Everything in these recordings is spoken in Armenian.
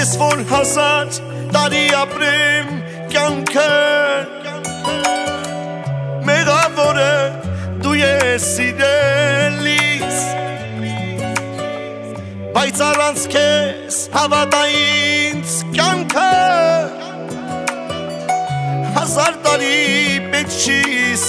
Ես որ հազար տարի ապրեմ կյանքը մեղավորը դու ես սիրելիս Բայց առանց քեզ հավատա ինձ կյանքը Հազար տարի պետք չի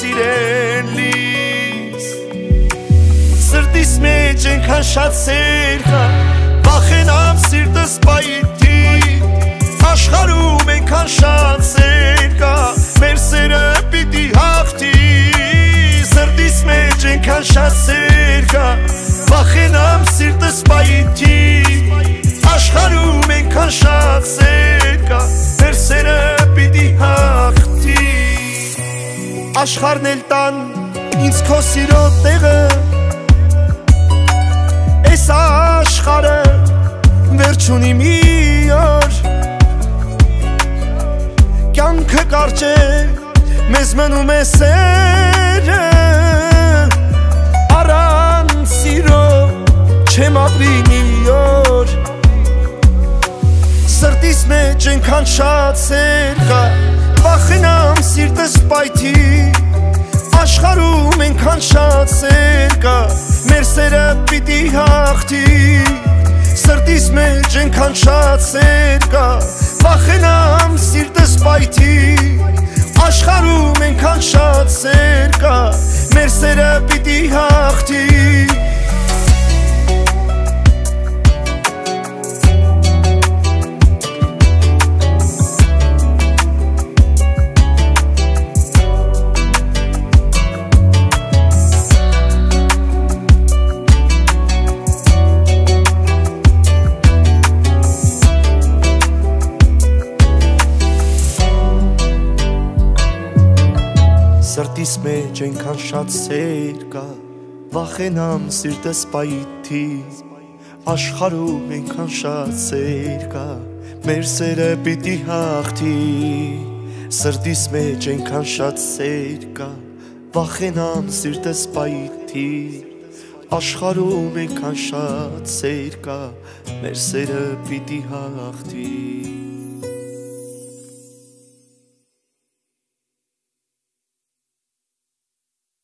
սիրելիս Սրտիս մեջ ենքան շատ սեր կա Վախենամ սիրտս պայթի Աշխարհում ենքան շատ սեր կա Մեր սերը պիտի հաղթի Սրտիս մեջ ենքան շատ սեր կա Վախենամ սիրտս պայթի Աշխարհում ենքան շատ սեր կա Մեր սերը պիտի հաղթի Աշխարհն էլ տան ինձ քո սիրո տեղը Այս աշխարհը վերջ ունի մի օր Կյանքը կարճ է մեզ մնում է սերը Առանց սիրո չեմ ապրի մի օր Սրտիս մեջ ենքան շատ սեր կա Վախենամ սիրտս պայթի Աշխարհում ենքան շատ սեր կա Մեր սերը պիտի հաղթի Սրտիս մեջ ենքան շատ սեր կա Վախենամ սիրտս պայթի Աշխարհում ենքան շատ սեր կա Մեր սերը պիտի հաղթի Սրտիս մեջ ենքան շատ սեր կա Վախենամ սիրտս պայթի Աշխարհում ենքան շատ սեր կա Մեր սերը պիտի հաղթի Սրտիս մեջ ենքան շատ սեր կա Վախենամ սիրտս պայթի Աշխարհում ենքան շատ սեր կա Մեր սերը պիտի հաղթի